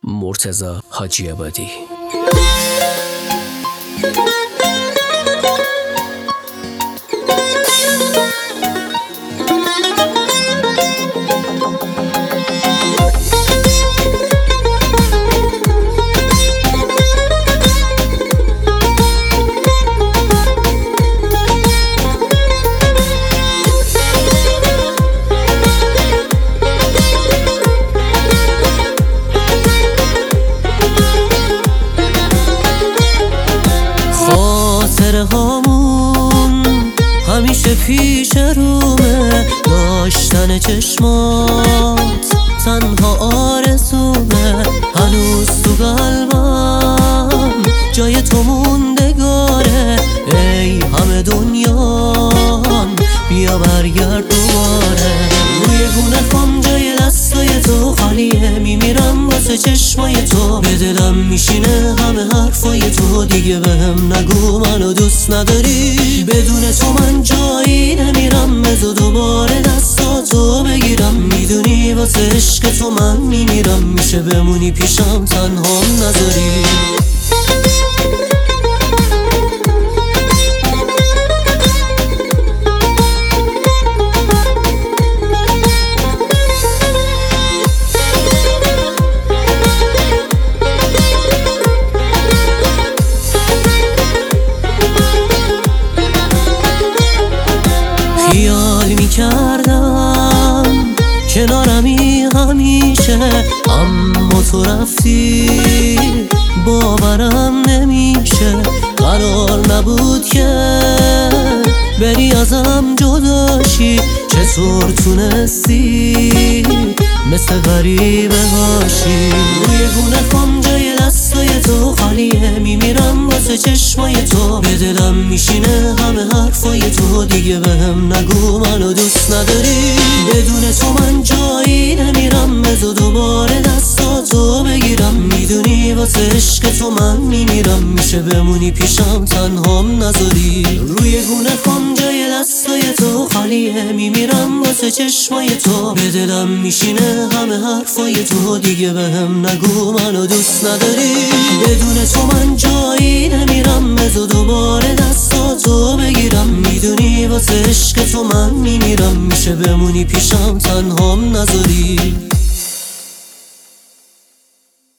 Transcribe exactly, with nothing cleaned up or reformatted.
مرتضی حاجی عبادی. هامون همیشه پیش رومه، داشتن چشمات تنها آرزومه. هنوز تو قلبم جای تو موندگاره، ای همه دنیام بیا برگرد دوباره. روی گونه خم جای دستای تو خالیه، میمیرم واسه چشمای تو. به دلم میشینه همه حرفای تو، دیگه بهم نگو منو دوست نداری. بدون تو من جایی نمیرم، بذار دوباره دستاتو بگیرم. میدونی واسه عشق تو من میمیرم، میشه بمونی پیشم تنهام نذاری. خیال میکردم کنارمی همیشه، اما تو رفتی باورم نمیشه. قرار نبود که بری ازم جداشی، چطور تونستی مثل غریبه باشی. روی گونه خم جای دستای تو خالیه، میمیرم واسه چشمای تو. به دلم میشینه همه حرفای تو، دیگه بهم نگو منو دوست نداری. بدون تو من جایی نمیرم، بذار دوباره دستاتو بگیرم. میدونی واسه عشق تو من میمیرم، میشه بمونی پیشم تنهام نذاری. روی گونه خم جای دستای تو خالیه، میمیرم واسه چشمای تو. به دلم میشینه همه حرفای تو، دیگه بهم نگو منو دوست نداری. بدون تو من جایی نمیرم، بذار دوباره دستاتو بگیرم. میدونی واسه عشق تو من میمیرم، میشه بمونی پیشم تنهام نذاری.